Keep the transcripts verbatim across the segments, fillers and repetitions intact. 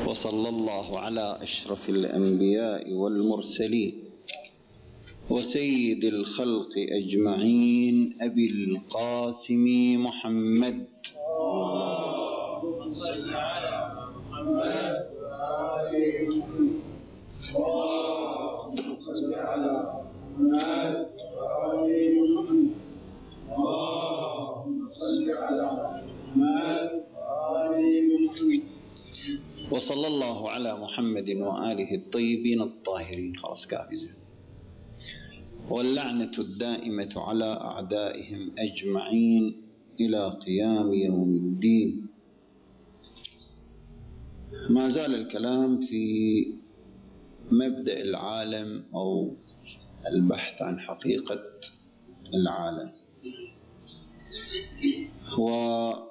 وصلى الله على أشرف الأنبياء والمرسلين وسيد الخلق أجمعين أبي القاسم محمد اللهم صل على محمد وآل محمد اللهم صل على محمد وآل محمد اللهم صل على محمد وآل محمد وصلى الله على محمد وآله الطيبين الطاهرين. خلاص كافي. واللعنة الدائمة على أعدائهم أجمعين إلى قيام يوم الدين. ما زال الكلام في مبدأ العالم أو البحث عن حقيقة العالم، وطرح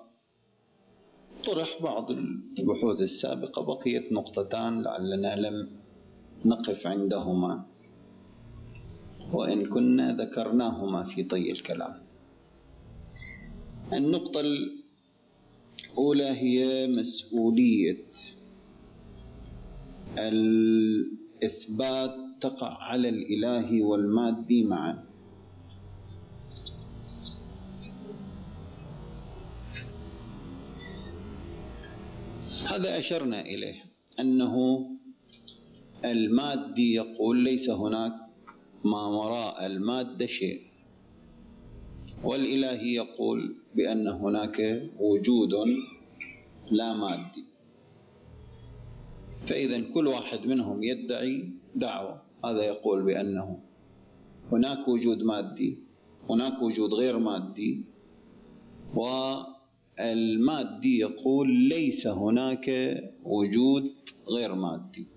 بعض البحوث السابقة بقيت نقطتان لعلنا لم نقف عندهما وإن كنا ذكرناهما في طي الكلام. النقطة الأولى هي مسؤولية الإثبات تقع على الإله والمادي معا. هذا أشرنا إليه أنه المادي يقول ليس هناك ما وراء المادة شيء، والإلهي يقول بأن هناك وجود لا مادي. فإذا كل واحد منهم يدعي دعوة، هذا يقول بأنه هناك وجود مادي، هناك وجود غير مادي، والمادي يقول ليس هناك وجود غير مادي.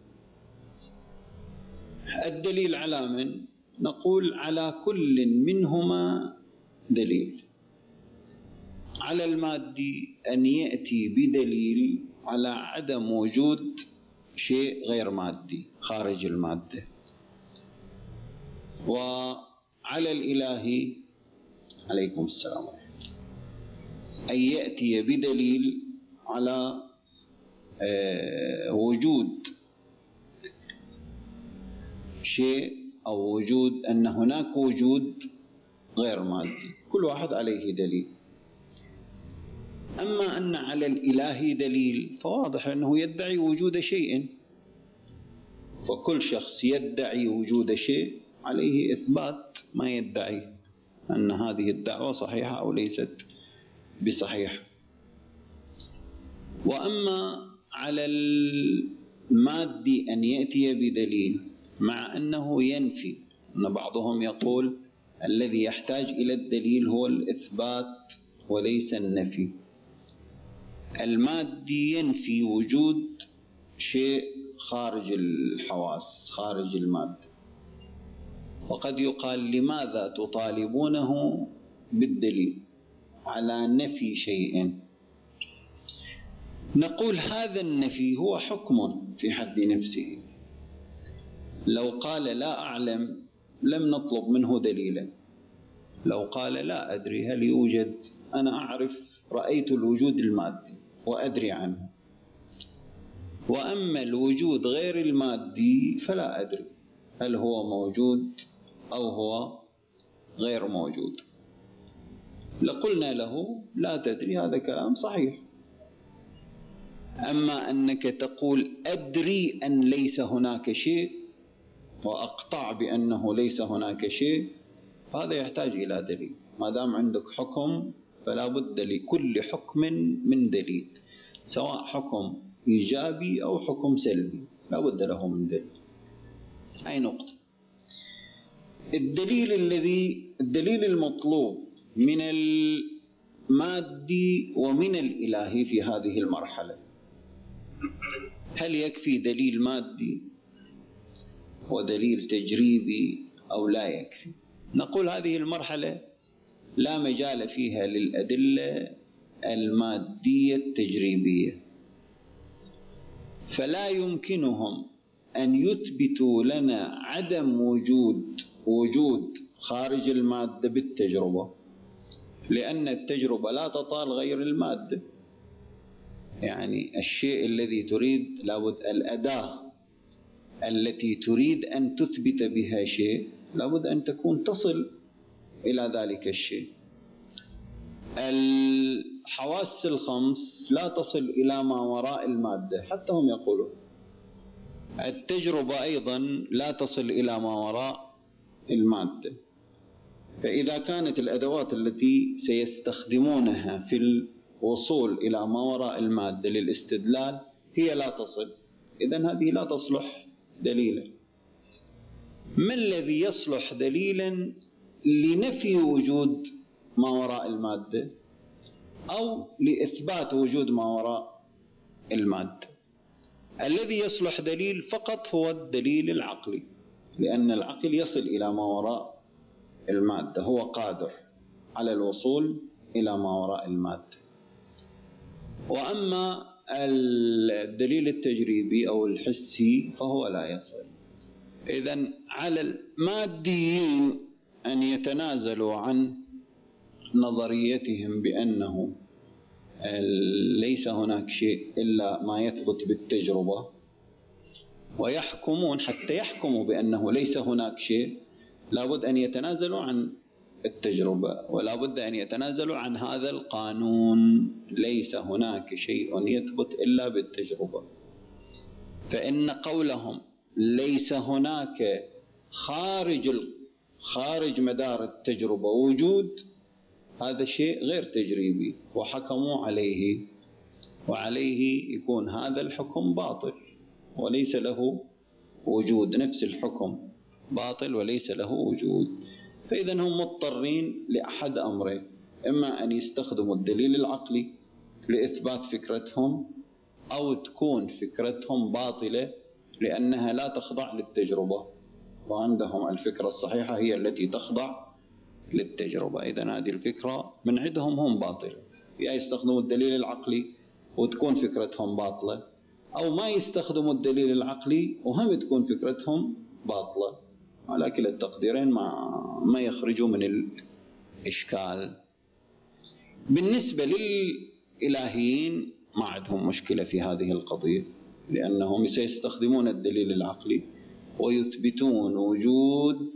الدليل على من؟ نقول على كل منهما دليل. على المادي أن يأتي بدليل على عدم وجود شيء غير مادي خارج المادة، وعلى الإلهي عليكم السلام أن يأتي بدليل على وجود شيء أو وجود أن هناك وجود غير مادي. كل واحد عليه دليل. أما أن على الإله دليل فواضح أنه يدعي وجود شيء، فكل شخص يدعي وجود شيء عليه إثبات ما يدعي أن هذه الدعوة صحيحة أو ليست بصحيحة. وأما على المادي أن يأتي بدليل مع أنه ينفي، أن بعضهم يقول الذي يحتاج إلى الدليل هو الإثبات وليس النفي. المادي ينفي وجود شيء خارج الحواس خارج المادة، وقد يقال لماذا تطالبونه بالدليل على نفي شيء؟ نقول هذا النفي هو حكم في حد نفسه. لو قال لا أعلم لم نطلب منه دليلا. لو قال لا أدري هل يوجد، أنا أعرف رأيت الوجود المادي وأدري عنه، وأما الوجود غير المادي فلا أدري هل هو موجود أو هو غير موجود، لقلنا له لا تدري، هذا كلام صحيح. أما أنك تقول أدري أن ليس هناك شيء وأقطع بأنه ليس هناك شيء، هذا يحتاج إلى دليل. ما دام عندك حكم فلا بد لكل حكم من دليل، سواء حكم إيجابي أو حكم سلبي لا بد له من دليل. أي نقطة. الدليل الذي الدليل المطلوب من المادي ومن الإلهي في هذه المرحلة، هل يكفي دليل مادي ودليل تجريبي أو لا يكفي؟ نقول هذه المرحلة لا مجال فيها للأدلة المادية التجريبية، فلا يمكنهم أن يثبتوا لنا عدم وجود وجود خارج المادة بالتجربة، لأن التجربة لا تطال غير المادة. يعني الشيء الذي تريد لابد الأداة التي تريد أن تثبت بها شيء لابد أن تكون تصل إلى ذلك الشيء. الحواس الخمس لا تصل إلى ما وراء المادة، حتى هم يقولون التجربة أيضا لا تصل إلى ما وراء المادة. فإذا كانت الأدوات التي سيستخدمونها في الوصول إلى ما وراء المادة للاستدلال هي لا تصل، إذن هذه لا تصلح دليلا. ما الذي يصلح دليلا لنفي وجود ما وراء المادة أو لإثبات وجود ما وراء المادة؟ الذي يصلح دليل فقط هو الدليل العقلي، لأن العقل يصل إلى ما وراء المادة، هو قادر على الوصول إلى ما وراء المادة. وأما الدليل التجريبي أو الحسي فهو لا يصل. إذن على الماديين أن يتنازلوا عن نظريتهم بأنه ليس هناك شيء إلا ما يثبت بالتجربة، ويحكمون حتى يحكموا بأنه ليس هناك شيء لابد أن يتنازلوا عن التجربة، ولا بد أن يتنازلوا عن هذا القانون، ليس هناك شيء يثبت إلا بالتجربة. فإن قولهم ليس هناك خارج خارج مدار التجربة وجود، هذا شيء غير تجريبي، وحكموا عليه، وعليه يكون هذا الحكم باطل وليس له وجود، نفس الحكم باطل وليس له وجود. فإذا هم مضطرين لأحد أمرين، إما أن يستخدموا الدليل العقلي لإثبات فكرتهم، أو تكون فكرتهم باطلة لأنها لا تخضع للتجربة، وعندهم الفكرة الصحيحة هي التي تخضع للتجربة. إذا هذه الفكرة من عندهم هم باطلة، يا يستخدموا الدليل العقلي وتكون فكرتهم باطلة، أو ما يستخدموا الدليل العقلي وهم تكون فكرتهم باطلة. على كلا التقديرين ما ما يخرجوا من الإشكال. بالنسبة للإلهيين ما عندهم مشكلة في هذه القضية، لأنهم سيستخدمون الدليل العقلي ويثبتون وجود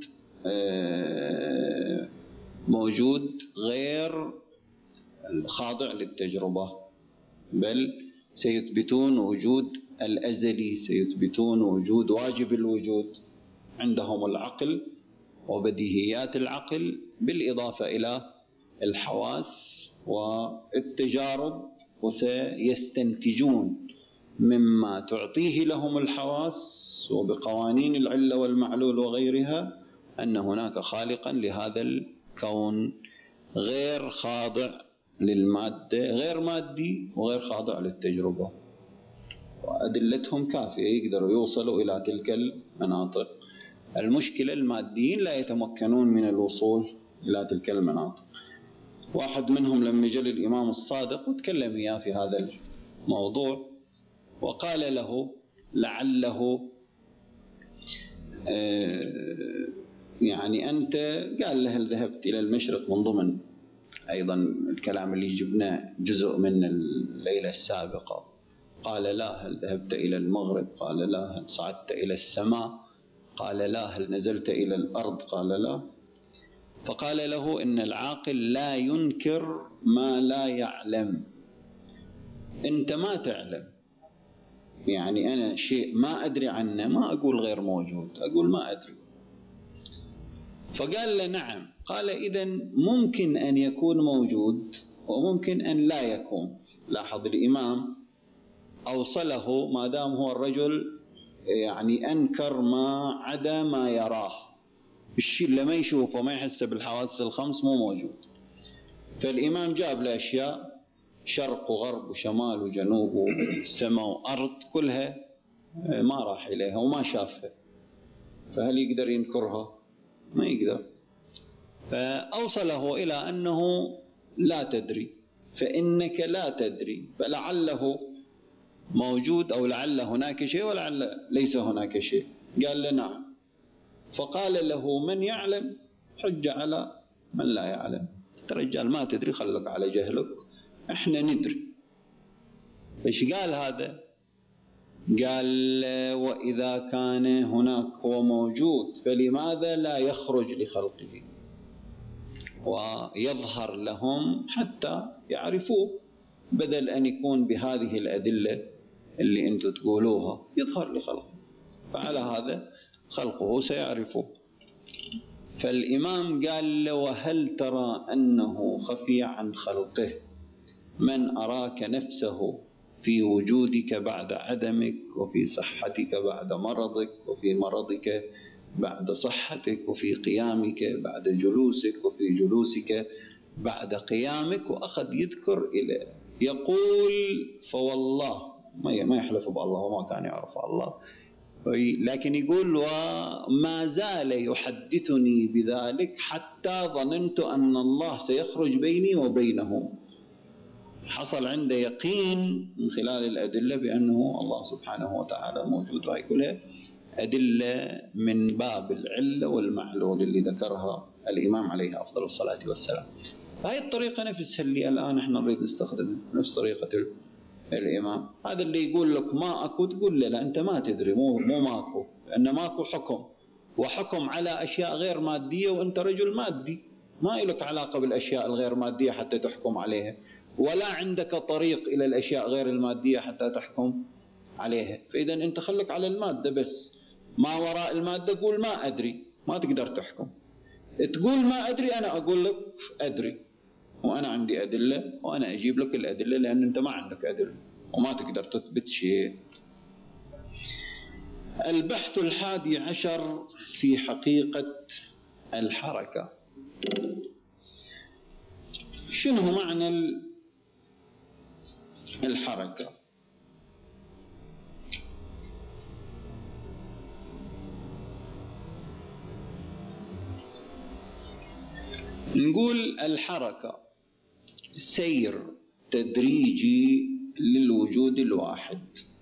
موجود غير خاضع للتجربة، بل سيثبتون وجود الأزلي، سيثبتون وجود واجب الوجود. عندهم العقل وبديهيات العقل بالإضافة إلى الحواس والتجارب، وسيستنتجون مما تعطيه لهم الحواس وبقوانين العلة والمعلول وغيرها أن هناك خالقا لهذا الكون غير خاضع للمادة، غير مادي وغير خاضع للتجربة، وأدلتهم كافية يقدروا يوصلوا إلى تلك المناطق. المشكلة الماديين لا يتمكنون من الوصول إلى تلك المناطق. واحد منهم لما جاء الإمام الصادق وتكلم إياه في هذا الموضوع وقال له لعله يعني أنت، قال له هل ذهبت إلى المشرق، من ضمن أيضا الكلام اللي جبناه جزء من الليلة السابقة. قال لا. هل ذهبت إلى المغرب؟ قال لا. هل صعدت إلى السماء؟ قال لا. هل نزلت إلى الأرض؟ قال لا. فقال له إن العاقل لا ينكر ما لا يعلم. أنت ما تعلم، يعني أنا شيء ما أدري عنه ما أقول غير موجود، أقول ما أدري. فقال له نعم. قال إذن ممكن أن يكون موجود وممكن أن لا يكون. لاحظ الإمام أوصله، ما دام هو الرجل يعني أنكر ما عدا ما يراه، الشيء اللي ما يشوفه ما يحسه بالحواس الخمس مو موجود. فالإمام جاب له أشياء شرق وغرب وشمال وجنوب وسماء وأرض كلها ما راح إليها وما شافها، فهل يقدر ينكرها؟ ما يقدر. فأوصله إلى أنه لا تدري، فإنك لا تدري، فلعله موجود أو لعل هناك شيء ولعل ليس هناك شيء. قال له نعم. فقال له من يعلم حج على من لا يعلم. رجال ما تدري خلك على جهلك، احنا ندري. إيش قال هذا؟ قال وإذا كان هناك هو موجود فلماذا لا يخرج لخلقه ويظهر لهم حتى يعرفوه، بدل أن يكون بهذه الأدلة اللي أنتم تقولوها يظهر لخلقه، فعلى هذا خلقه سيعرفوه. فالإمام قال له وهل ترى أنه خفي عن خلقه من أراك نفسه في وجودك بعد عدمك، وفي صحتك بعد مرضك، وفي مرضك بعد صحتك، وفي قيامك بعد جلوسك، وفي جلوسك بعد قيامك. وأخذ يذكر إلى يقول فوالله ما يحلف بالله وما كان يعرف الله، لكن يقول وما زال يحدثني بذلك حتى ظننت أن الله سيخرج بيني وبينه. حصل عنده يقين من خلال الأدلة بأنه الله سبحانه وتعالى موجود، وهي كلها أدلة من باب العلة والمعلول اللي ذكرها الإمام عليه أفضل الصلاة والسلام. هاي الطريقة نفسها اللي الآن احنا نريد نستخدمها، نفس طريقة الإمام. هذا اللي يقول لك ما أكو تقول له لا أنت ما تدري، مو مو ماكو، لأن ماكو حكم، وحكم على أشياء غير مادية، وأنت رجل مادي ما لك علاقة بالأشياء الغير مادية حتى تحكم عليها، ولا عندك طريق إلى الأشياء غير المادية حتى تحكم عليها. فإذا أنت خلك على المادة بس، ما وراء المادة قول ما أدري، ما تقدر تحكم. تقول ما أدري، أنا أقول لك أدري، وأنا عندي أدلة، وأنا أجيب لك الأدلة، لأن أنت ما عندك أدلة وما تقدر تثبت شيء. البحث الحادي عشر في حقيقة الحركة. شنو معنى الحركة؟ نقول الحركة سير تدريجي للوجود الواحد.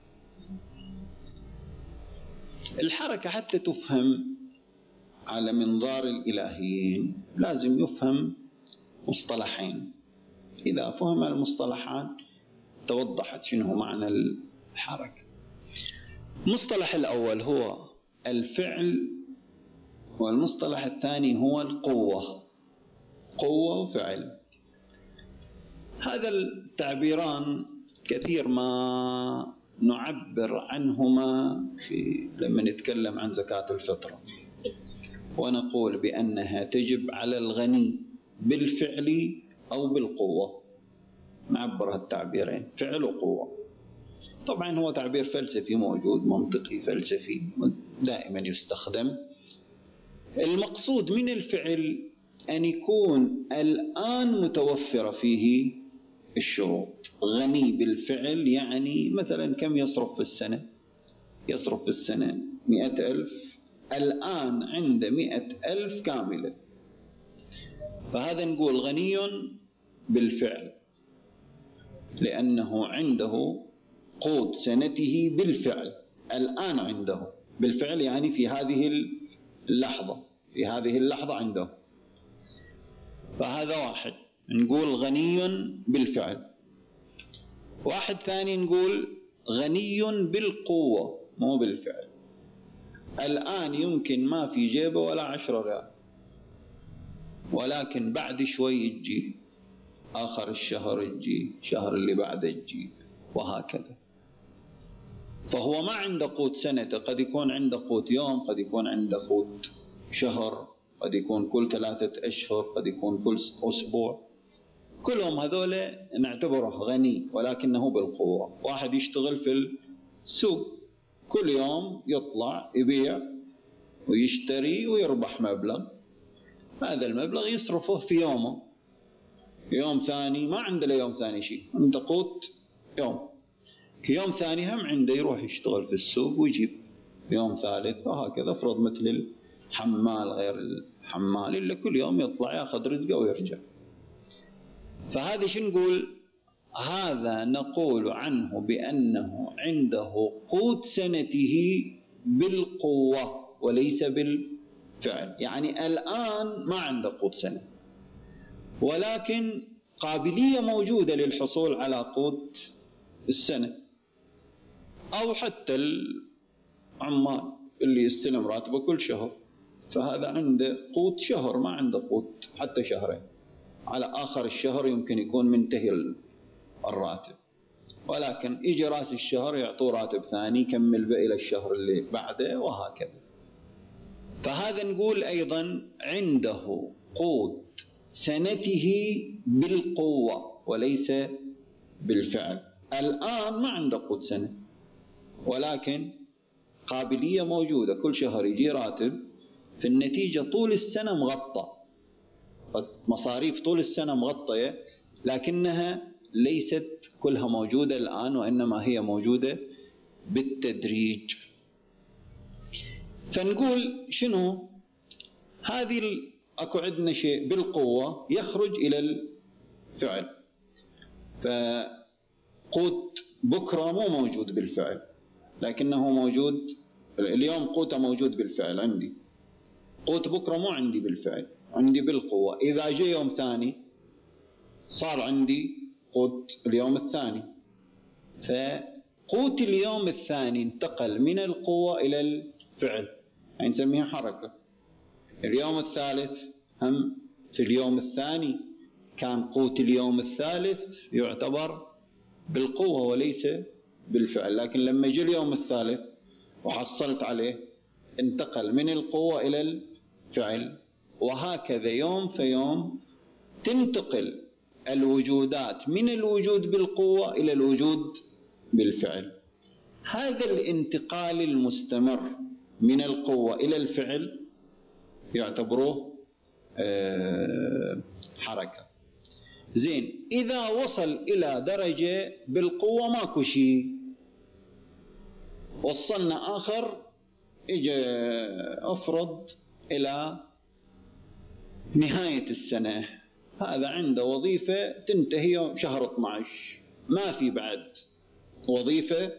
الحركة حتى تفهم على منظار الإلهيين لازم يفهم مصطلحين. إذا فهم المصطلحان توضحت شنو معنى الحركة. المصطلح الأول هو الفعل، والمصطلح الثاني هو القوة، قوة وفعل. هذا التعبيران كثير ما نعبر عنهما في لما نتكلم عن زكاة الفطرة، ونقول بأنها تجب على الغني بالفعل أو بالقوة. نعبر التعبيرين فعل وقوة. طبعا هو تعبير فلسفي موجود، منطقي فلسفي دائما يستخدم. المقصود من الفعل أن يكون الآن متوفر فيه الشروط. غني بالفعل يعني مثلا كم يصرف في السنة؟ يصرف في السنة مئة ألف، الآن عنده مئة ألف كاملة، فهذا نقول غني بالفعل، لأنه عنده قوت سنته بالفعل، الآن عنده بالفعل يعني في هذه اللحظة، في هذه اللحظة عنده. فهذا واحد نقول غني بالفعل. واحد ثاني نقول غني بالقوة مو بالفعل. الآن يمكن ما في جيبه ولا عشرة ريال، ولكن بعد شوي يجي، آخر الشهر يجي، شهر اللي بعده يجي، وهكذا. فهو ما عنده قوت سنته، قد يكون عنده قوت يوم، قد يكون عنده قوت شهر، قد يكون كل ثلاثة أشهر، قد يكون كل أسبوع. كلهم هذول نعتبره غني ولكنه بالقوة. واحد يشتغل في السوق كل يوم يطلع يبيع ويشتري ويربح مبلغ، هذا المبلغ يصرفه في يومه. يوم ثاني ما عنده ليوم ثاني شيء، عنده قوت يوم. يوم ثاني هم عنده يروح يشتغل في السوق ويجيب يوم ثالث، وهكذا. افرض مثل الحمال غير الحمال اللي كل يوم يطلع ياخذ رزقه ويرجع. فهذا شو نقول؟ هذا نقول عنه بأنه عنده قوت سنته بالقوة وليس بالفعل. يعني الآن ما عنده قوت سنة، ولكن قابلية موجودة للحصول على قوت السنة، أو حتى العمال اللي يستلم راتبه كل شهر، فهذا عنده قوت شهر، ما عنده قوت حتى شهرين، على آخر الشهر يمكن يكون منتهي الراتب، ولكن يجي راس الشهر يعطوه راتب ثاني يكمل بقى إلى الشهر اللي بعده وهكذا. فهذا نقول أيضا عنده قوت سنته بالقوة وليس بالفعل. الآن ما عنده قوت سنة، ولكن قابلية موجودة، كل شهر يجي راتب، في النتيجة طول السنة مغطى، مصاريف طول السنة مغطية، لكنها ليست كلها موجودة الآن، وإنما هي موجودة بالتدريج. فنقول شنو هذه؟ أكو عندنا شيء بالقوة يخرج إلى الفعل، فقوت بكرة مو موجود بالفعل، لكنه موجود اليوم، قوته موجود بالفعل عندي، قوت بكرة مو عندي بالفعل، عندي بالقوة. إذا جاء يوم ثاني صار عندي قوت اليوم الثاني، فقوت اليوم الثاني انتقل من القوة إلى الفعل، يعني نسميها حركة. اليوم الثالث هم في اليوم الثاني كان قوت اليوم الثالث يعتبر بالقوة وليس بالفعل، لكن لما جاء اليوم الثالث وحصلت عليه انتقل من القوة إلى الفعل، وهكذا يوم في يوم تنتقل الوجودات من الوجود بالقوة إلى الوجود بالفعل. هذا الانتقال المستمر من القوة إلى الفعل يعتبروه حركة. زين، إذا وصل إلى درجة بالقوة ماكو شيء، وصلنا آخر إجا أفرض إلى نهاية السنة، هذا عنده وظيفة تنتهي شهر اثني عشر، ما في بعد وظيفة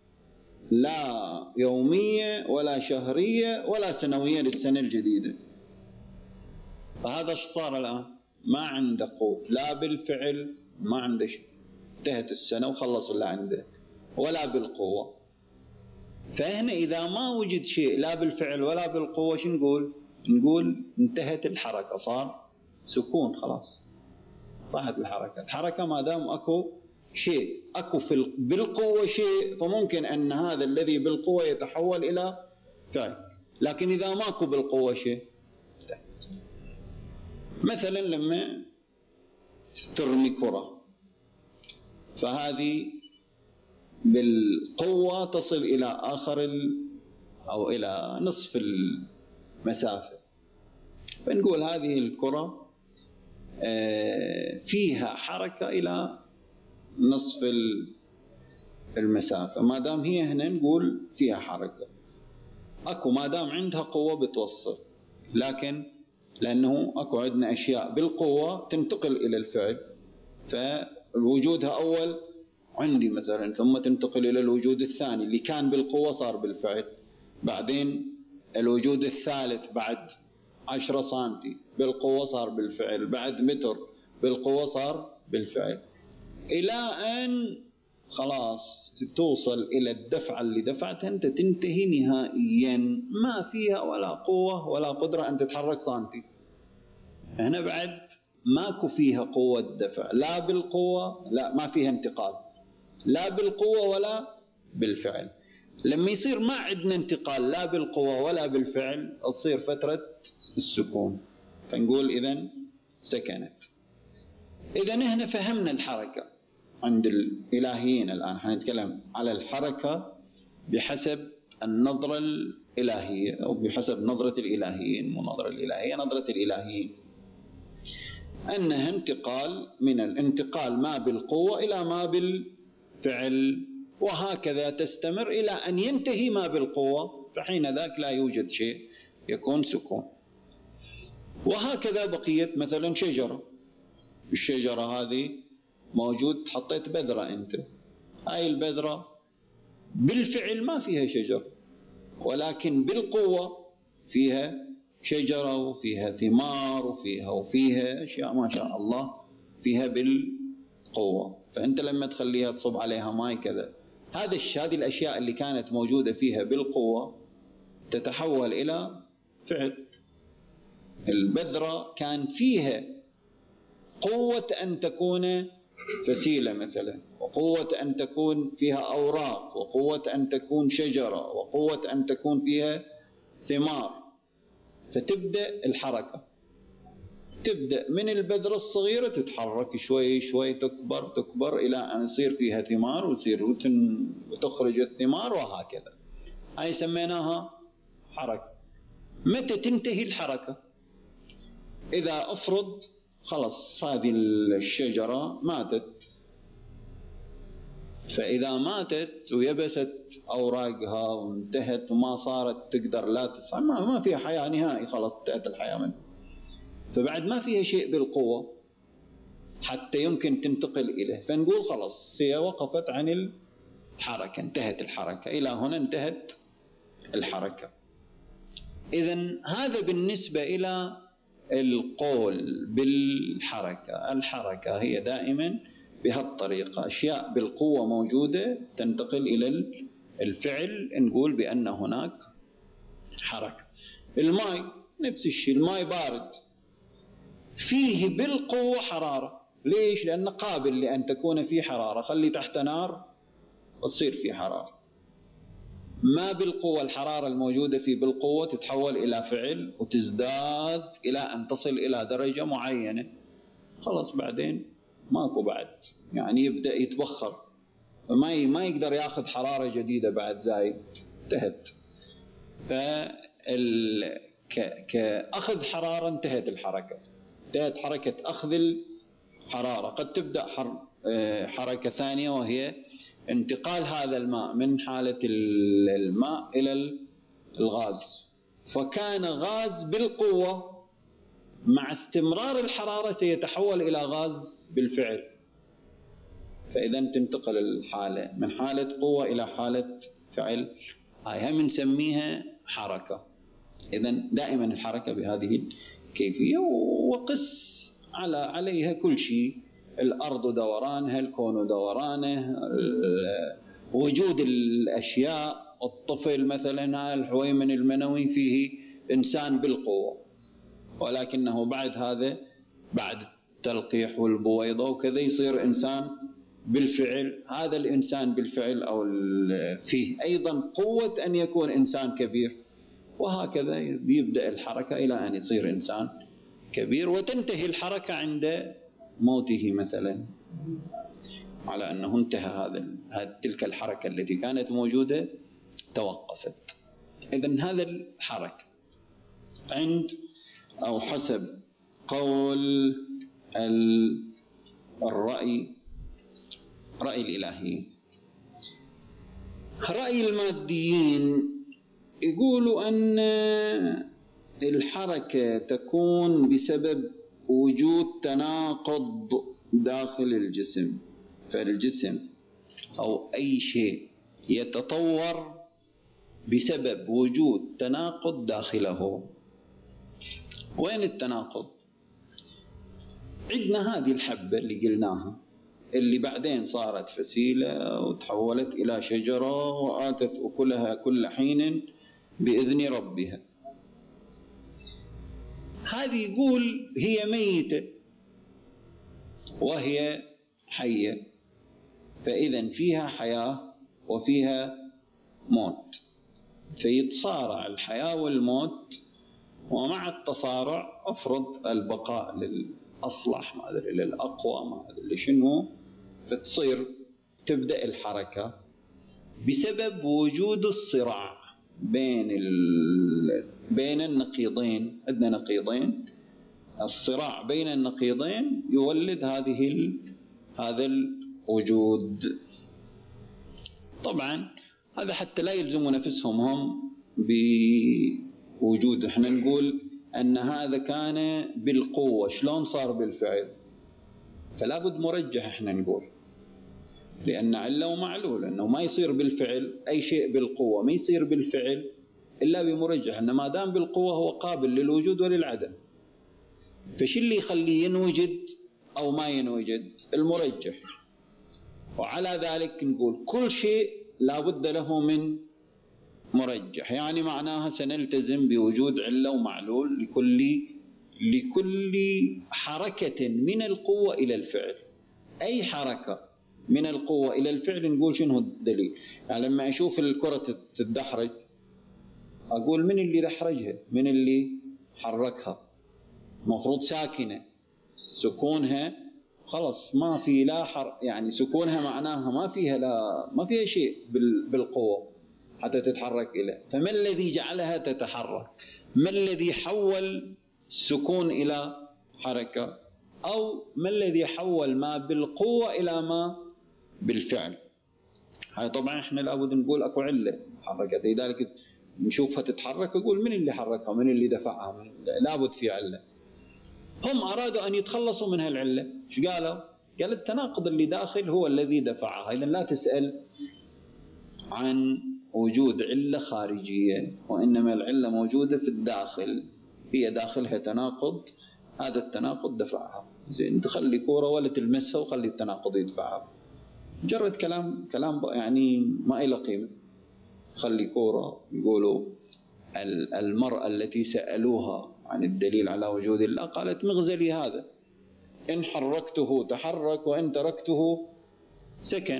لا يومية ولا شهرية ولا سنوية للسنة الجديدة، فهذا ايش صار الآن؟ ما عنده قوت لا بالفعل، ما عنده شيء، انتهت السنة وخلص اللي عنده، ولا بالقوة. فهنا إذا ما وجد شيء لا بالفعل ولا بالقوة شو نقول؟ نقول انتهت الحركة، صار سكون، خلاص راحت الحركة. الحركة ما دام أكو شيء، أكو في بالقوة شيء، فممكن أن هذا الذي بالقوة يتحول إلى فعل، لكن إذا ماكو بالقوة شيء، مثلا لما ترمي كرة، فهذه بالقوة تصل إلى آخر ال أو إلى نصف المسافة، فنقول هذه الكرة فيها حركة إلى نصف المسافة، ما دام هي هنا نقول فيها حركة، أكو ما دام عندها قوة بتوصل، لكن لأنه أكو عندنا أشياء بالقوة تنتقل إلى الفعل، فوجودها أول عندي مثلا، ثم تنتقل إلى الوجود الثاني اللي كان بالقوة صار بالفعل، بعدين الوجود الثالث بعد عشرة سنتي بالقوة صار بالفعل، بعد متر بالقوة صار بالفعل، إلى أن خلاص توصل إلى الدفعة اللي دفعتها أنت تنتهي نهائيا، ما فيها ولا قوة ولا قدرة أن تتحرك سنتي. هنا بعد ماكو فيها قوة دفع، لا بالقوة، لا ما فيها انتقال لا بالقوة ولا بالفعل. لما يصير ما عندنا انتقال لا بالقوة ولا بالفعل، تصير فترة السكون، فنقول إذن سكنت. إذن هنا فهمنا الحركة عند الإلهيين. الآن حنتكلم على الحركة بحسب النظرة الإلهية، أو بحسب نظرة الإلهيين، مو نظرة الإلهية، نظرة الإلهيين، أنها انتقال من الانتقال ما بالقوة إلى ما بالفعل، وهكذا تستمر إلى أن ينتهي ما بالقوة، فحين ذاك لا يوجد شيء، يكون سكون. وهكذا بقية مثلا شجرة، الشجرة هذه موجود، حطيت بذرة أنت، هاي البذرة بالفعل ما فيها شجر، ولكن بالقوة فيها شجرة وفيها ثمار وفيها وفيها أشياء ما شاء الله فيها بالقوة، فأنت لما تخليها تصب عليها ماء كذا، هذا هذه الأشياء اللي كانت موجودة فيها بالقوة تتحول إلى فعل. البذرة كان فيها قوة أن تكون فسيلة مثلا، وقوة أن تكون فيها أوراق، وقوة أن تكون شجرة، وقوة أن تكون فيها ثمار. فتبدأ الحركة، تبدأ من البذرة الصغيرة تتحرك شوي شوي، تكبر تكبر إلى أن يصير فيها ثمار وتصير وتخرج الثمار، وهكذا. هاي سميناها حركة. متى تنتهي الحركة؟ إذا أفرض خلص هذه الشجرة ماتت، فإذا ماتت ويبست أوراقها وانتهت وما صارت تقدر لا تسعى، ما, ما فيها حياة نهائي، خلص انتهت الحياة منها، فبعد ما فيها شيء بالقوة حتى يمكن تنتقل إليه، فنقول خلص هي وقفت عن الحركة، انتهت الحركة، إلى هنا انتهت الحركة. إذن هذا بالنسبة إلى القول بالحركة. الحركة هي دائما بهالطريقة، أشياء بالقوة موجودة تنتقل إلى الفعل، نقول بأن هناك حركة. الماء نفس الشيء، الماء بارد فيه بالقوة حرارة. ليش؟ لأنه قابل لأن تكون فيه حرارة. خلي تحت نار وتصير فيه حرارة. ما بالقوة، الحرارة الموجودة فيه بالقوة تتحول إلى فعل وتزداد إلى أن تصل إلى درجة معينة، خلص بعدين ماكو بعد، يعني يبدأ يتبخر، فما ما يقدر ياخذ حرارة جديدة بعد زايد، انتهت. فال كأخذ حرارة انتهت الحركة، انتهت حركة أخذ الحرارة. قد تبدأ حركة ثانية وهي انتقال هذا الماء من حالة الماء إلى الغاز، فكان غاز بالقوة، مع استمرار الحرارة سيتحول إلى غاز بالفعل، فإذا تنتقل الحالة من حالة قوة إلى حالة فعل. هاي هم نسميها حركة. إذن دائما الحركة بهذه الكيفية، وقس على عليها كل شيء، الأرض دورانها، الكون دورانه، وجود الأشياء. الطفل مثلا الحويمن المنوي فيه إنسان بالقوة، ولكنه بعد هذا بعد التلقيح والبويضة وكذا يصير إنسان بالفعل. هذا الإنسان بالفعل أو فيه أيضا قوة أن يكون إنسان كبير، وهكذا يبدأ الحركة إلى أن يصير إنسان كبير، وتنتهي الحركة عند موته مثلا، على أنه انتهى هذا تلك الحركة التي كانت موجودة توقفت. إذن هذا الحركة عند أو حسب قول الرأي رأي الإلهي. رأي الماديين يقولوا أن الحركة تكون بسبب وجود تناقض داخل الجسم، فالجسم أو أي شيء يتطور بسبب وجود تناقض داخله. وين التناقض؟ عندنا هذه الحبة اللي قلناها، اللي بعدين صارت فسيلة وتحولت إلى شجرة وآتت أكلها كل حين بإذن ربها. هذه يقول هي ميتة وهي حية، فإذا فيها حياة وفيها موت، فيتصارع الحياة والموت، ومع التصارع أفرض البقاء للأصلح، ما أدري للأقوى، ما أدري شنو، فتصير تبدأ الحركة بسبب وجود الصراع بين بين النقيضين. عندنا نقيضين، الصراع بين النقيضين يولد هذه ال... هذا الوجود. طبعا هذا حتى لا يلزموا نفسهم هم بوجود. احنا نقول أن هذا كان بالقوة، شلون صار بالفعل؟ فلا بد مرجح احنا نقول، لأن علة ومعلول، أنه ما يصير بالفعل أي شيء بالقوة، ما يصير بالفعل إلا بمرجح، أن ما دام بالقوة هو قابل للوجود وللعدم. فش اللي يخليه ينوجد أو ما ينوجد؟ المرجح. وعلى ذلك نقول كل شيء لا بد له من مرجح، يعني معناها سنلتزم بوجود علة ومعلول لكل لكل حركة من القوة إلى الفعل. أي حركة من القوة إلى الفعل نقول شنو الدليل. يعني لما أشوف الكرة تتدحرج أقول من اللي دحرجها، من اللي حركها. مفروض ساكنة، سكونها خلص ما في لا حر، يعني سكونها معناها ما فيها لا ما فيها شيء بالقوة حتى تتحرك إليه. فما الذي جعلها تتحرك؟ ما الذي حول السكون إلى حركة؟ أو ما الذي حول ما بالقوة إلى ما بالفعل؟ هاي طبعا احنا لابد نقول اكو علة حركت، لذلك نشوفها تتحرك اقول من اللي حركها، من اللي دفعها، من لابد في علة. هم ارادوا ان يتخلصوا من هالعلة، ايش قالوا؟ قال التناقض اللي داخل هو الذي دفعها. اذا لا تسأل عن وجود علة خارجية، وانما العلة موجودة في الداخل، هي داخلها تناقض، هذا التناقض دفعها. زين تخلي كورة ولا تلمسها وخلي التناقض يدفعها. مجرد كلام كلام يعني ما له قيمة. خلي كورة. يقولوا المرأة التي سألوها عن الدليل على وجود الله قالت مغزلي هذا، إن حركته تحرك وإن تركته سكن.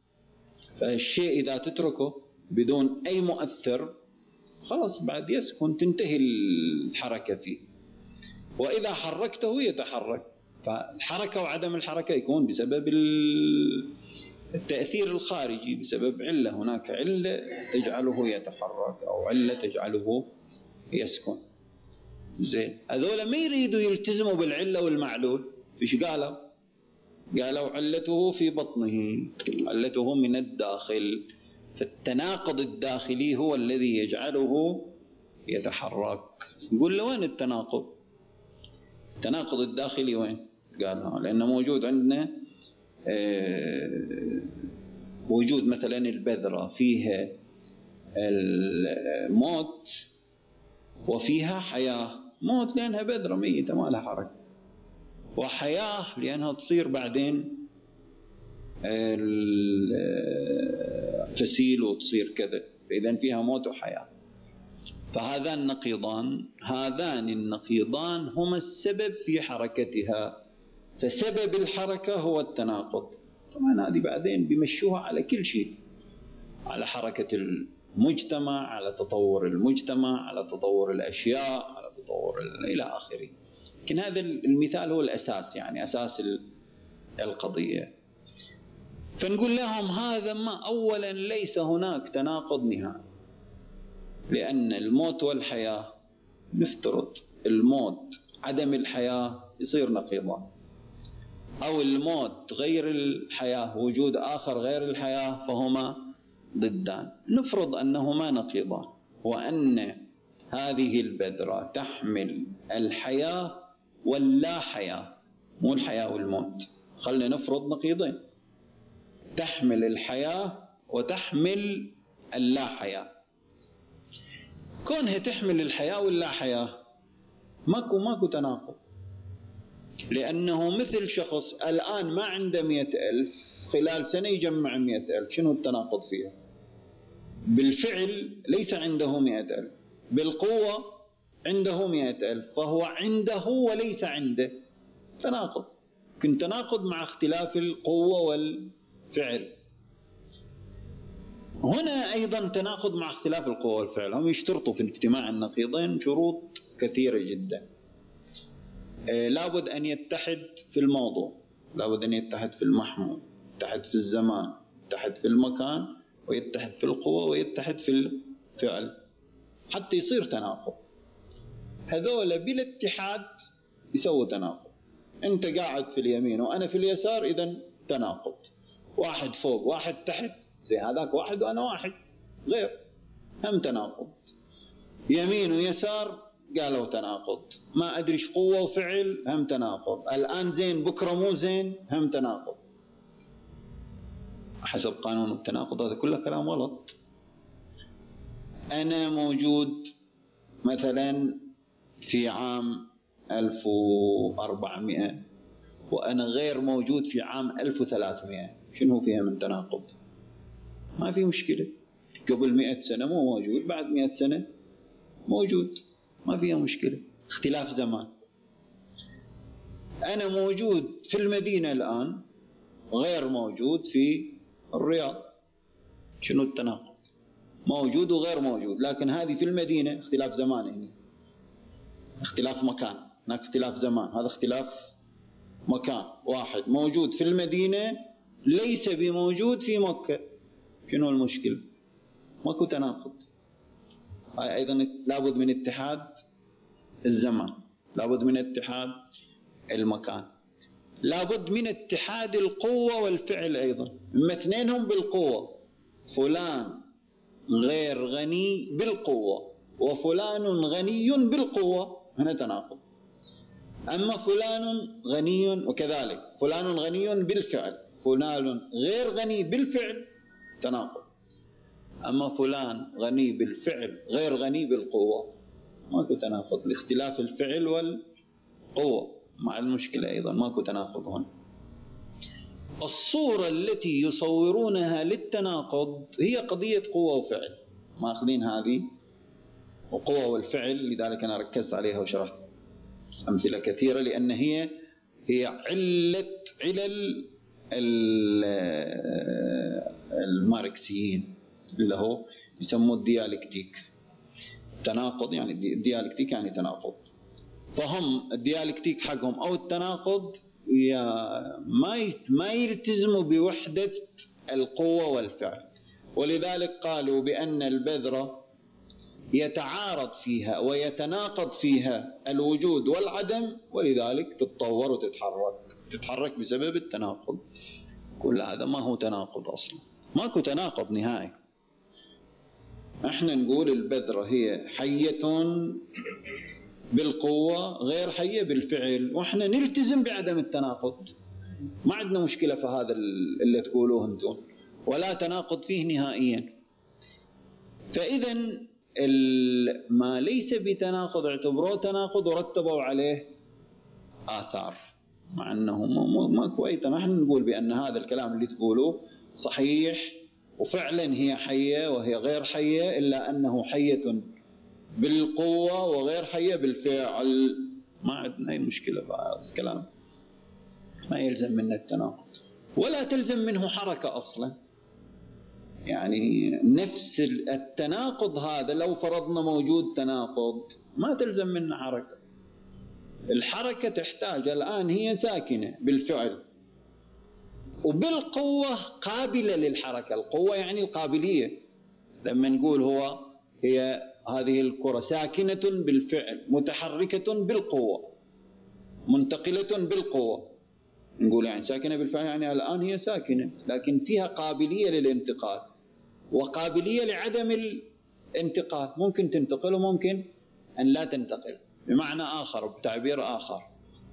فالشيء إذا تتركه بدون أي مؤثر خلاص بعد يسكن، تنتهي الحركة فيه. وإذا حركته يتحرك. فالحركة وعدم الحركة يكون بسبب التأثير الخارجي، بسبب علة. هناك علة تجعله يتحرك أو علة تجعله يسكن. زين هذول ما يريدوا يلتزموا بالعلة والمعلول. إيش قالوا؟ قالوا علته في بطنه، علته من الداخل. فالتناقض الداخلي هو الذي يجعله يتحرك. نقول له وين التناقض؟ التناقض الداخلي وين؟ قالوا لأنه موجود عندنا وجود مثلا البذرة فيها الموت وفيها حياة. موت لأنها بذرة ميتة ما لها حركة، وحياة لأنها تصير بعدين تسيل وتصير كذا، فإذا فيها موت وحياة. فهذان النقيضان هذان النقيضان هما السبب في حركتها. فسبب الحركة هو التناقض. طبعا هذه بعدين بيمشوها على كل شيء، على حركة المجتمع، على تطور المجتمع، على تطور الأشياء، على تطور إلى آخره. لكن هذا المثال هو الأساس، يعني أساس القضية. فنقول لهم هذا ما أولا ليس هناك تناقض نهائي، لأن الموت والحياة نفترض الموت عدم الحياة يصير نقيضان، أو الموت غير الحياة وجود آخر غير الحياة فهما ضدان. نفرض أنهما نقيضان، وأن هذه البذرة تحمل الحياة واللا حياة، مو الحياة والموت. خلنا نفرض نقيضين، تحمل الحياة وتحمل اللا حياة. كونها تحمل الحياة واللا حياة ماكو ماكو تناقض، لأنه مثل شخص الآن ما عنده مئة ألف خلال سنة يجمع مئة ألف. شنو التناقض فيها؟ بالفعل ليس عنده مئة ألف، بالقوة عنده مئة ألف، فهو عنده وليس عنده. تناقض. كن تناقض مع اختلاف القوة والفعل. هنا أيضا تناقض مع اختلاف القوة والفعل. هم يشترطوا في اجتماع النقيضين شروط كثيرة جدا. آه لابد أن يتحد في الموضوع، لابد أن يتحد في المحمول، يتحد في الزمان، يتحد في المكان، ويتحد في القوة، ويتحد في الفعل حتى يصير تناقض. هذول بالاتحاد يسووا تناقض. أنت قاعد في اليمين وأنا في اليسار، إذن تناقض. واحد فوق واحد تحت، زي هذاك واحد وأنا واحد غير، هم تناقض. يمين ويسار قالوا تناقض. ما أدري إيش قوة وفعل، هم تناقض. الآن زين بكرة مو زين، هم تناقض. حسب قانون التناقض هذا كله كلام غلط. أنا موجود مثلا في عام ألف وأربعمائة وأنا غير موجود في عام ألف وثلاثمائة، شنو فيها من تناقض؟ ما في مشكلة. قبل مئة سنة مو موجود، بعد مئة سنة موجود، ما فيها مشكلة. اختلاف زمان. أنا موجود في المدينة الآن غير موجود في الرياض، شنو التناقض؟ موجود وغير موجود، لكن هذه في المدينة اختلاف زمان، يعني اختلاف مكان، هناك اختلاف زمان، هذا اختلاف مكان. واحد موجود في المدينة ليس بموجود في مكة، شنو المشكلة؟ ماكو تناقض. أيضا لابد من اتحاد الزمان، لابد من اتحاد المكان، لابد من اتحاد القوة والفعل أيضا. اما اثنينهم بالقوة، فلان غير غني بالقوة وفلان غني بالقوة، هنا تناقض. أما فلان غني وكذلك فلان غني بالفعل، فلان غير غني بالفعل، تناقض. أما فلان غني بالفعل غير غني بالقوة، ماكو تناقض لاختلاف الفعل والقوة. مع المشكلة أيضا ماكو تناقض هنا. الصورة التي يصورونها للتناقض هي قضية قوة وفعل، ماخذين هذه وقوة والفعل، لذلك أنا ركزت عليها وشرحت أمثلة كثيرة، لأن هي هي علة علل الماركسيين اللي هو يسموه الديالكتيك. تناقض يعني الديالكتيك يعني تناقض، فهم الديالكتيك حقهم أو التناقض ما ما يلتزموا بوحدة القوة والفعل، ولذلك قالوا بأن البذرة يتعارض فيها ويتناقض فيها الوجود والعدم، ولذلك تتطور وتتحرك تتحرك بسبب التناقض. كل هذا ما هو تناقض أصلا، ماكو تناقض نهائي. احنا نقول البذرة هي حية بالقوة غير حية بالفعل، واحنا نلتزم بعدم التناقض، ما عندنا مشكلة في هذا اللي تقولوه انتم، ولا تناقض فيه نهائيا. فإذا ما ليس بتناقض اعتبروه تناقض ورتبوا عليه آثار، مع أنه ما كويس. نحن نقول بأن هذا الكلام اللي تقولوه صحيح، وفعلا هي حية وهي غير حية، إلا أنه حية بالقوة وغير حية بالفعل، ما عندنا أي مشكلة في هذا الكلام. ما يلزم منه التناقض ولا تلزم منه حركة أصلا. يعني نفس التناقض هذا لو فرضنا موجود تناقض ما تلزم منه حركة. الحركة تحتاج الآن هي ساكنة بالفعل وبالقوة قابلة للحركة. القوة يعني القابلية. لما نقول هو هي هذه الكرة ساكنة بالفعل متحركة بالقوة منتقلة بالقوة، نقول يعني ساكنة بالفعل يعني الآن هي ساكنة، لكن فيها قابلية للانتقال وقابلية لعدم الانتقال، ممكن تنتقل وممكن أن لا تنتقل. بمعنى آخر بتعبير آخر،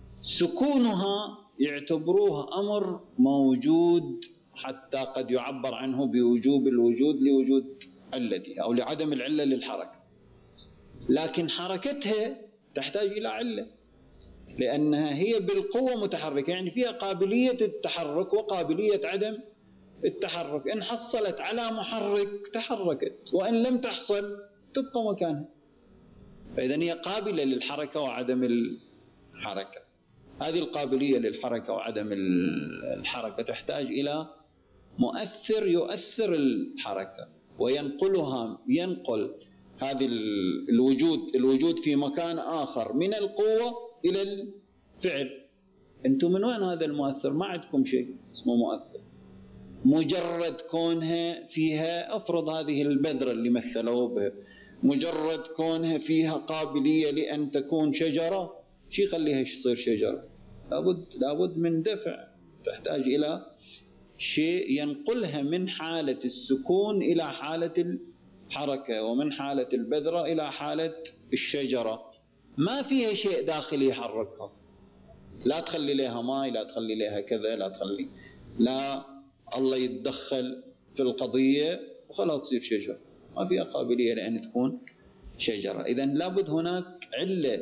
سكونها يعتبروها أمر موجود، حتى قد يعبر عنه بوجوب الوجود لوجود علته أو لعدم العلة للحركة، لكن حركتها تحتاج إلى علة لأنها هي بالقوة متحركة، يعني فيها قابلية التحرك وقابلية عدم التحرك. إن حصلت على محرك تحركت، وإن لم تحصل تبقى مكانها. فإذن هي قابلة للحركة وعدم الحركة. هذه القابلية للحركة وعدم الحركة تحتاج إلى مؤثر يؤثر الحركة وينقلها، ينقل هذه الوجود الوجود في مكان آخر من القوة إلى الفعل. أنتم من وين هذا المؤثر؟ ما عندكم شيء اسمه مؤثر، مجرد كونها فيها، أفرض هذه البذرة اللي مثلوا بها، مجرد كونها فيها قابلية لأن تكون شجرة، شو يخليها تصير شجرة؟ لابد لابد من دفع، تحتاج إلى شيء ينقلها من حالة السكون إلى حالة الحركة، ومن حالة البذرة إلى حالة الشجرة. ما فيها شيء داخلي يحركها، لا تخلي لها ماء، لا تخلي لها كذا، لا تخلي، لا الله يتدخل في القضية وخلاص تصير شجرة، ما فيها قابلية لأن تكون شجرة. إذن لابد هناك علة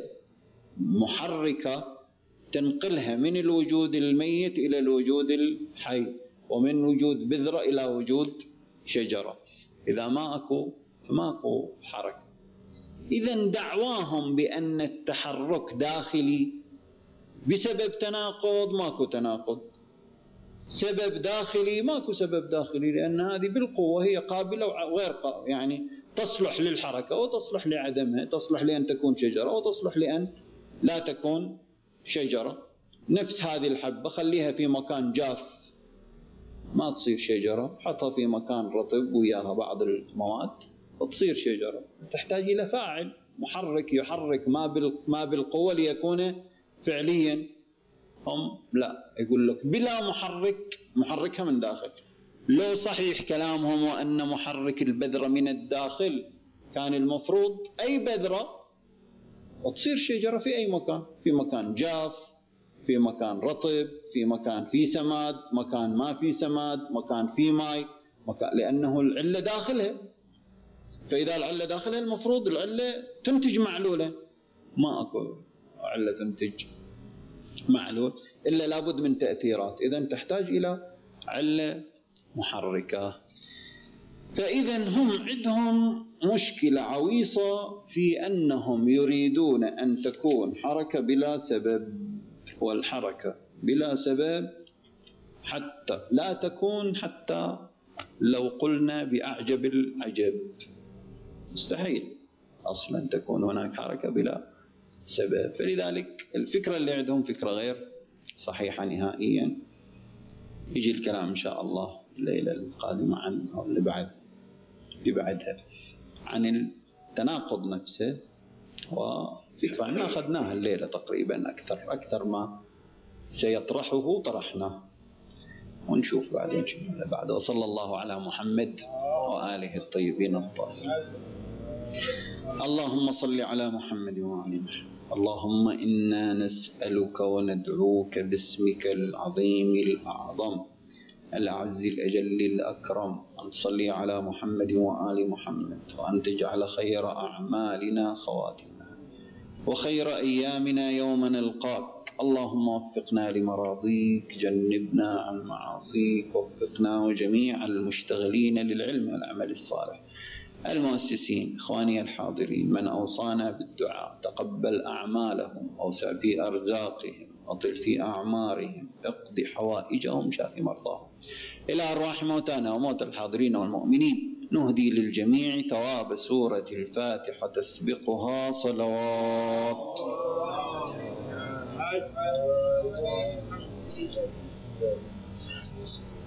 محركة تنقلها من الوجود الميت إلى الوجود الحي، ومن وجود بذرة إلى وجود شجرة. إذا ما أكو فما أكو حركة. إذن دعواهم بأن التحرك داخلي بسبب تناقض، ماكو تناقض. سبب داخلي، ماكو سبب داخلي، لأن هذه بالقوة هي قابلة وغير قابلة، يعني تصلح للحركة وتصلح لعدمها، تصلح لأن تكون شجرة وتصلح لأن لا تكون شجرة. نفس هذه الحبة خليها في مكان جاف ما تصير شجرة، حطها في مكان رطب وياها بعض المواد وتصير شجرة. تحتاج إلى فاعل محرك يحرك ما ما بالقوة ليكون فعليا. هم لا، يقول لك بلا محرك، محركها من داخل. لو صحيح كلامهم وأن محرك البذرة من الداخل، كان المفروض أي بذرة وتصير شجرة في أي مكان، في مكان جاف، في مكان رطب، في مكان في سماد، مكان ما في سماد، مكان في ماء، مكان، لأنه العلة داخلها. فإذا العلة داخلها المفروض العلة تنتج معلولة. ما أكو علة تنتج معلول إلا لابد من تأثيرات، إذن تحتاج إلى علة محركة. فإذن هم عندهم مشكلة عويصة في أنهم يريدون أن تكون حركة بلا سبب، والحركة بلا سبب حتى لا تكون، حتى لو قلنا بأعجب العجب مستحيل أصلا تكون هناك حركة بلا سبب. فلذلك الفكرة اللي عندهم فكرة غير صحيحة نهائيا. يجي الكلام إن شاء الله الليلة القادمة عن أو اللي بعد اللي بعدها عن التناقض نفسه، وفكرة أخذناها الليلة تقريبا أكثر أكثر ما سيطرحه طرحناه، ونشوف بعدين بعد. وصلى الله على محمد وآله الطيبين الطاهرين. اللهم صل على محمد وآل محمد. اللهم إنا نسألك وندعوك باسمك العظيم الأعظم الأعز الأجل الأكرم أن تصلي على محمد وآل محمد، وأن تجعل خير أعمالنا خواتمنا وخير أيامنا يوم نلقاك. اللهم وفقنا لمراضيك، جنبنا عن معاصيك، وفقنا وجميع المشتغلين للعلم والعمل الصالح، المؤسسين، إخواني الحاضرين، من أوصانا بالدعاء، تقبل أعمالهم، أوسع في أرزاقهم، أطل في أعمارهم، اقضي حوائجهم، شافي مرضاهم. إلى أرواح موتانا وموت الحاضرين والمؤمنين نهدي للجميع ثواب سورة الفاتحة تسبقها صلوات.